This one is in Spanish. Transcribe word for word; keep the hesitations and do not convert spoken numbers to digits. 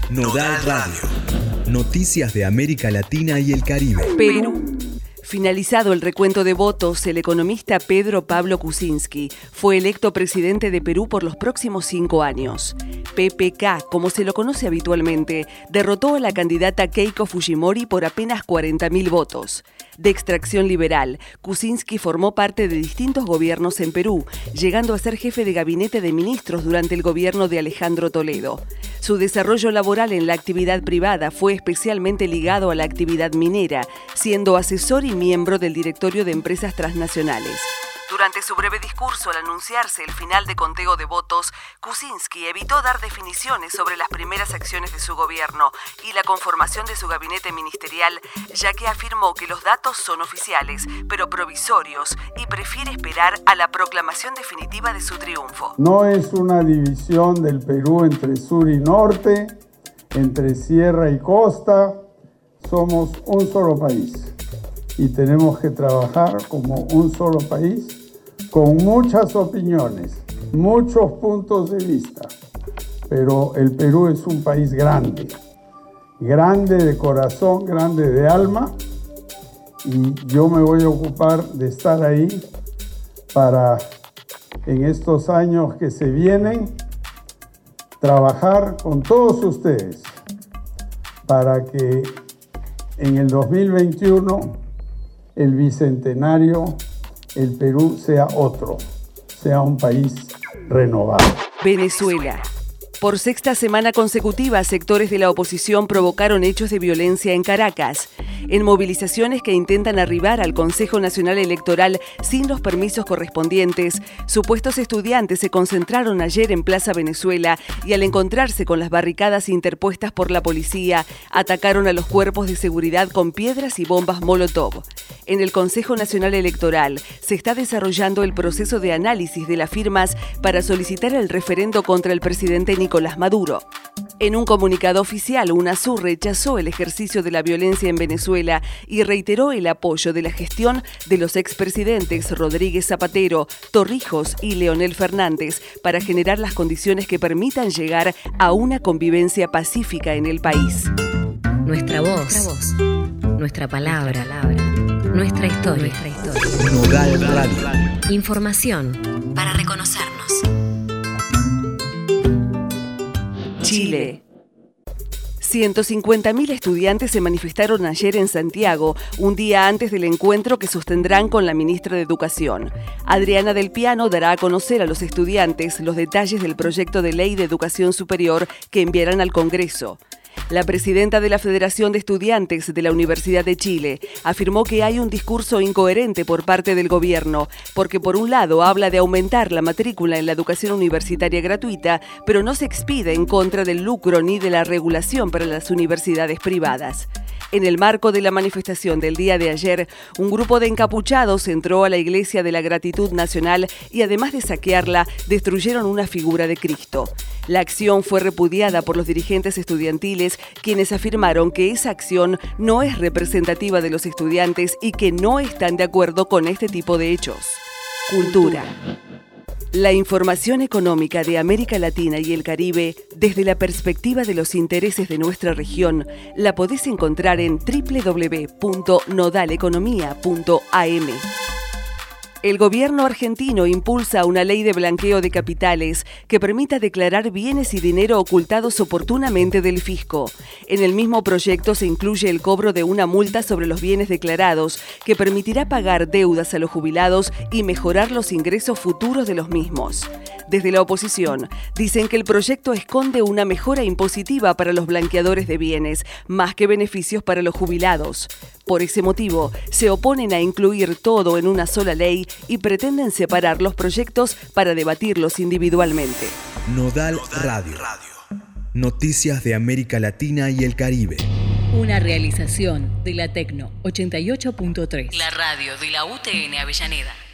Nodal Radio. Noticias de América Latina y el Caribe. Perú. Finalizado el recuento de votos, el economista Pedro Pablo Kuczynski fue electo presidente de Perú por los próximos cinco años. P P K, como se lo conoce habitualmente, derrotó a la candidata Keiko Fujimori por apenas cuarenta mil votos. De extracción liberal, Kuczynski formó parte de distintos gobiernos en Perú, llegando a ser jefe de gabinete de ministros durante el gobierno de Alejandro Toledo. Su desarrollo laboral en la actividad privada fue especialmente ligado a la actividad minera, siendo asesor y miembro del directorio de empresas transnacionales. Durante su breve discurso al anunciarse el final de conteo de votos, Kuczynski evitó dar definiciones sobre las primeras acciones de su gobierno y la conformación de su gabinete ministerial, ya que afirmó que los datos son oficiales, pero provisorios, y prefiere esperar a la proclamación definitiva de su triunfo. No es una división del Perú entre sur y norte, entre sierra y costa. Somos un solo país y tenemos que trabajar como un solo país, con muchas opiniones, muchos puntos de vista, pero el Perú es un país grande, grande de corazón, grande de alma, y yo me voy a ocupar de estar ahí para, en estos años que se vienen, trabajar con todos ustedes para que en el dos mil veintiuno, el bicentenario, el Perú sea otro, sea un país renovado. Venezuela. Por sexta semana consecutiva, sectores de la oposición provocaron hechos de violencia en Caracas, en movilizaciones que intentan arribar al Consejo Nacional Electoral sin los permisos correspondientes. Supuestos estudiantes se concentraron ayer en Plaza Venezuela y al encontrarse con las barricadas interpuestas por la policía, atacaron a los cuerpos de seguridad con piedras y bombas Molotov. En el Consejo Nacional Electoral se está desarrollando el proceso de análisis de las firmas para solicitar el referendo contra el presidente Nicolás Maduro. En un comunicado oficial, UNASUR rechazó el ejercicio de la violencia en Venezuela y reiteró el apoyo de la gestión de los expresidentes Rodríguez Zapatero, Torrijos y Leonel Fernández para generar las condiciones que permitan llegar a una convivencia pacífica en el país. Nuestra voz, nuestra, voz, nuestra palabra, palabra, nuestra historia, nuestra historia. Nodal Radio. Información para reconocernos. Chile. ciento cincuenta mil estudiantes se manifestaron ayer en Santiago, un día antes del encuentro que sostendrán con la ministra de Educación. Adriana Del Piano dará a conocer a los estudiantes los detalles del proyecto de ley de educación superior que enviarán al Congreso. La presidenta de la Federación de Estudiantes de la Universidad de Chile afirmó que hay un discurso incoherente por parte del gobierno, porque por un lado habla de aumentar la matrícula en la educación universitaria gratuita, pero no se expide en contra del lucro ni de la regulación para las universidades privadas. En el marco de la manifestación del día de ayer, un grupo de encapuchados entró a la Iglesia de la Gratitud Nacional y además de saquearla, destruyeron una figura de Cristo. La acción fue repudiada por los dirigentes estudiantiles, quienes afirmaron que esa acción no es representativa de los estudiantes y que no están de acuerdo con este tipo de hechos. Cultura. La información económica de América Latina y el Caribe, desde la perspectiva de los intereses de nuestra región, la podés encontrar en doble u doble u doble u punto nodal economía punto a eme. El gobierno argentino impulsa una ley de blanqueo de capitales que permita declarar bienes y dinero ocultados oportunamente del fisco. En el mismo proyecto se incluye el cobro de una multa sobre los bienes declarados que permitirá pagar deudas a los jubilados y mejorar los ingresos futuros de los mismos. Desde la oposición, dicen que el proyecto esconde una mejora impositiva para los blanqueadores de bienes, más que beneficios para los jubilados. Por ese motivo, se oponen a incluir todo en una sola ley y pretenden separar los proyectos para debatirlos individualmente. Nodal Radio. Noticias de América Latina y el Caribe. Una realización de la Tecno ochenta y ocho punto tres. La radio de la U T N Avellaneda.